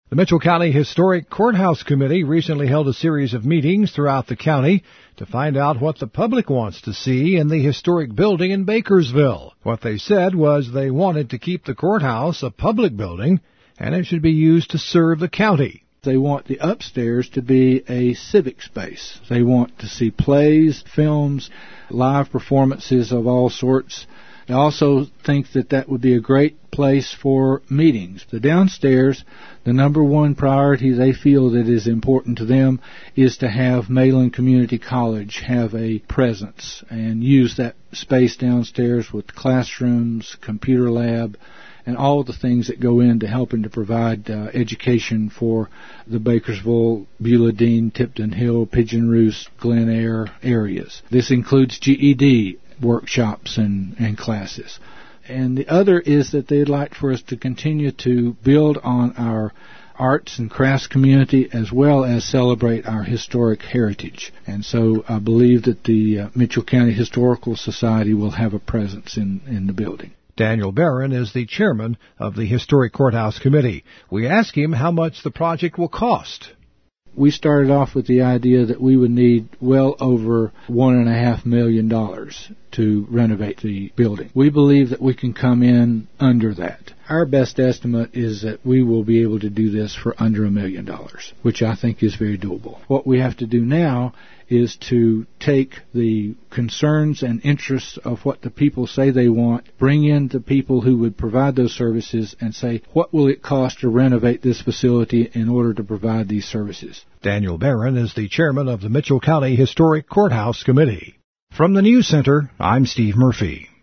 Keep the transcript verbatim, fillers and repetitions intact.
The Mitchell County Historic Courthouse Committee recently held a series of meetings throughout the county to find out what the public wants to see in the historic building in Bakersville. What they said was they wanted to keep the courthouse a public building, and it should be used to serve the county. They want the upstairs to be a civic space. They want to see plays, films, live performances of all sorts. They also think that that would be a great place for meetings. The downstairs, the number one priority they feel that is important to them is to have Mayland Community College have a presence and use that space downstairs with classrooms, computer lab, and all the things that go into helping to provide uh, education for the Bakersville, Beulah Dean, Tipton Hill, Pigeon Roost, Glen Eyre areas. This includes G E D workshops and, and classes. And the other is that they'd like for us to continue to build on our arts and crafts community as well as celebrate our historic heritage. And so I believe that the uh, Mitchell County Historical Society will have a presence in, in the building. Daniel Barron is the chairman of the Historic Courthouse Committee. We asked him how much the project will cost. We started off with the idea that we would need well over one and a half million dollars to renovate the building. We believe that we can come in under that. Our best estimate is that we will be able to do this for under a million dollars, which I think is very doable. What we have to do now is to take the concerns and interests of what the people say they want, bring in the people who would provide those services, and say, what will it cost to renovate this facility in order to provide these services? Daniel Barron is the chairman of the Mitchell County Historic Courthouse Committee. From the News Center, I'm Steve Murphy.